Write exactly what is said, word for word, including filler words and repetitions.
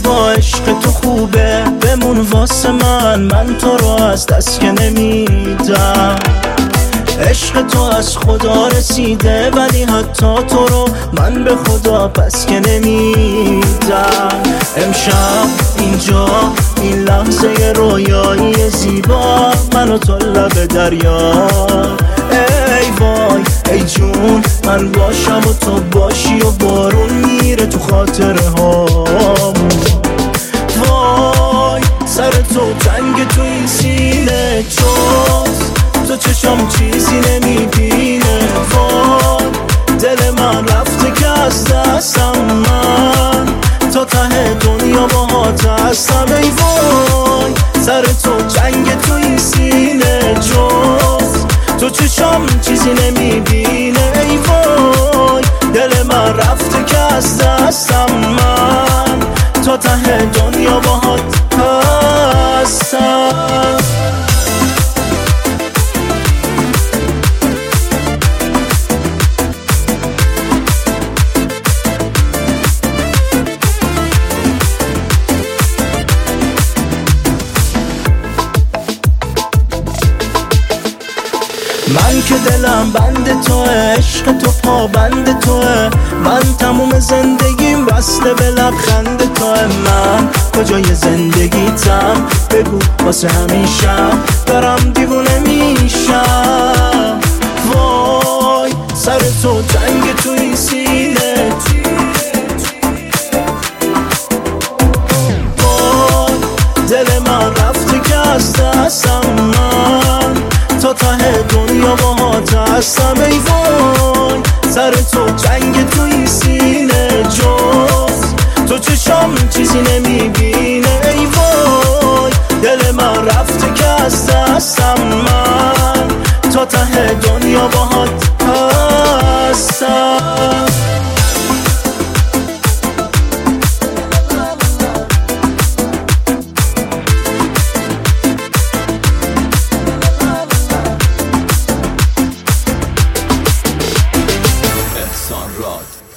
با عشق تو خوبه، بمون واسه من، من تو رو از دست که نمیدم. عشق تو از خدا رسیده، ولی حتی تو رو من به خدا پس که نمیدم. امشب اینجا این لحظه رویایی زیبا، من و تو لب دریا. ای وای ای جون، من باشم و تو باشی و بارون میره تو خاطره هامون. وای سر تو تنگ تو این سینه، جز تو چشم چیزی نمیبینه. وای دل من رفته که از دستم، من تا ته دنیا باهات هستم. ای وای سر تو جنگ تو این سینه، جز تو چشم چیزی نمیبینه. ای وای دل من رفته که از دستم، من تا ته دنیا باهات هستم. من که دلم بند توه، عشق تو پا بند توه، من تموم زندگیم بسته به لبخند توه. من کجای زندگیتم بگو واسه همیشم، دارم دیوونه میشم. وای سر تو جنگ تو این سینه، وای دل من رفته که از دستم، من تا ته دنیا باهات هستم. ای وای سر تو جنگ تو این سینه، جز تو چشم چیزی نمیبینه. ای وای دل من رفته که از دستم، من تا ته دنیا باهات هستم. Rod